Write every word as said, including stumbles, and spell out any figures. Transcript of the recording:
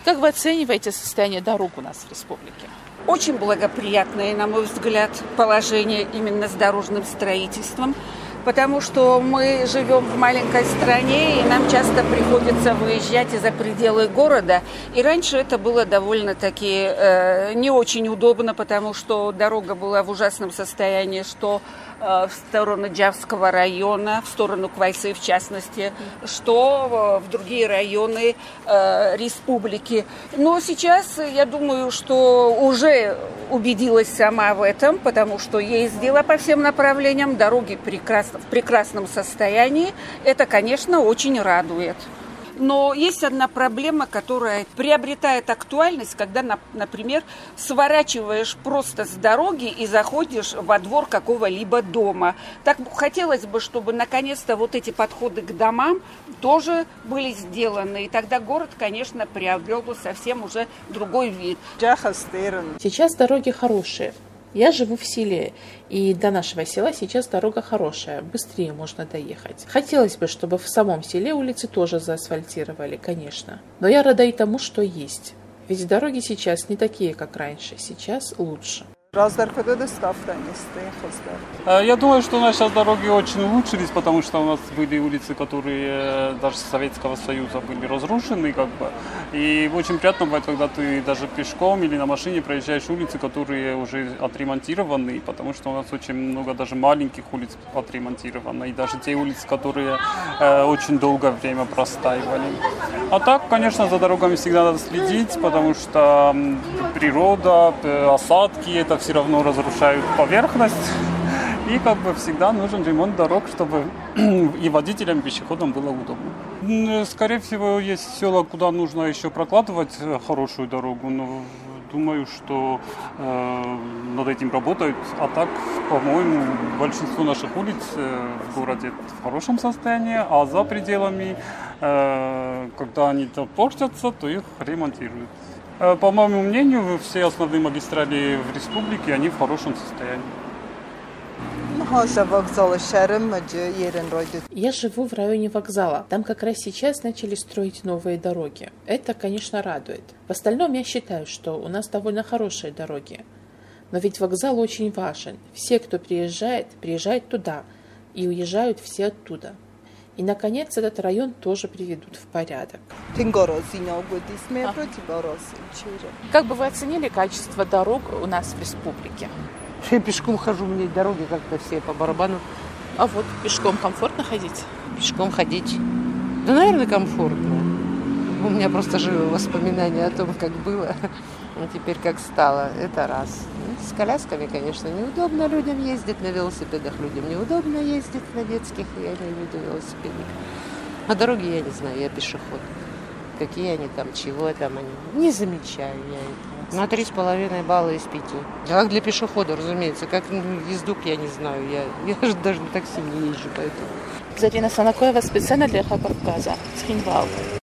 Как вы оцениваете состояние дорог у нас в республике? Очень благоприятное, на мой взгляд, положение именно с дорожным строительством, потому что мы живем в маленькой стране, и нам часто приходится выезжать за пределы города. И раньше это было довольно-таки э, не очень удобно, потому что дорога была в ужасном состоянии, что э, в сторону Джавского района, в сторону Квайсы в частности, что в другие районы э, республики. Но сейчас я думаю, что уже убедилась сама в этом, потому что ездила по всем направлениям, дороги прекрасно, в прекрасном состоянии. Это, конечно, очень радует. Но есть одна проблема, которая приобретает актуальность, когда, например, сворачиваешь просто с дороги и заходишь во двор какого-либо дома. Так хотелось бы, чтобы наконец-то вот эти подходы к домам тоже были сделаны. И тогда город, конечно, приобрел бы совсем уже другой вид. Сейчас дороги хорошие. Я живу в селе, и до нашего села сейчас дорога хорошая, быстрее можно доехать. Хотелось бы, чтобы в самом селе улицы тоже заасфальтировали, конечно. Но я рада и тому, что есть. Ведь дороги сейчас не такие, как раньше, сейчас лучше. Я думаю, что у нас сейчас дороги очень улучшились, потому что у нас были улицы, которые даже с Советского Союза были разрушены, как бы. И очень приятно бывает, когда ты даже пешком или на машине проезжаешь улицы, которые уже отремонтированы, потому что у нас очень много даже маленьких улиц отремонтировано, и даже те улицы, которые э, очень долгое время простаивали. А так, конечно, за дорогами всегда надо следить, потому что природа, осадки, это все равно разрушают поверхность. И как бы всегда нужен ремонт дорог, чтобы и водителям, и пешеходам было удобно. Скорее всего, есть села, куда нужно еще прокладывать хорошую дорогу, но думаю, что э, над этим работают. А так, по-моему, большинство наших улиц э, в городе в хорошем состоянии, а за пределами, э, когда они портятся, то их ремонтируют. Э, по моему мнению, все основные магистрали в республике, они в хорошем состоянии. Я живу в районе вокзала. Там как раз сейчас начали строить новые дороги. Это, конечно, радует. В остальном я считаю, что у нас довольно хорошие дороги. Но ведь вокзал очень важен. Все, кто приезжает, приезжают туда. И уезжают все оттуда. И, наконец, этот район тоже приведут в порядок. А. Как бы вы оценили качество дорог у нас в республике? Я пешком хожу, мне дороги как-то все по барабану. А вот пешком комфортно ходить? Пешком ходить? Да, наверное, комфортно. У меня просто живые воспоминания о том, как было, а теперь как стало. Это раз. С колясками, конечно, неудобно людям ездить, на велосипедах людям неудобно ездить, на детских, я имею в виду велосипедах. А дороги я не знаю, я пешеход. Какие они там, чего там они. Не замечаю я этого. На три с половиной балла из пяти. Как для пешехода, разумеется. Как ездок, я не знаю. Я, я же даже на такси не езжу, поэтому. Зарина Санакоева специально для Хабаровска. Цхинвал.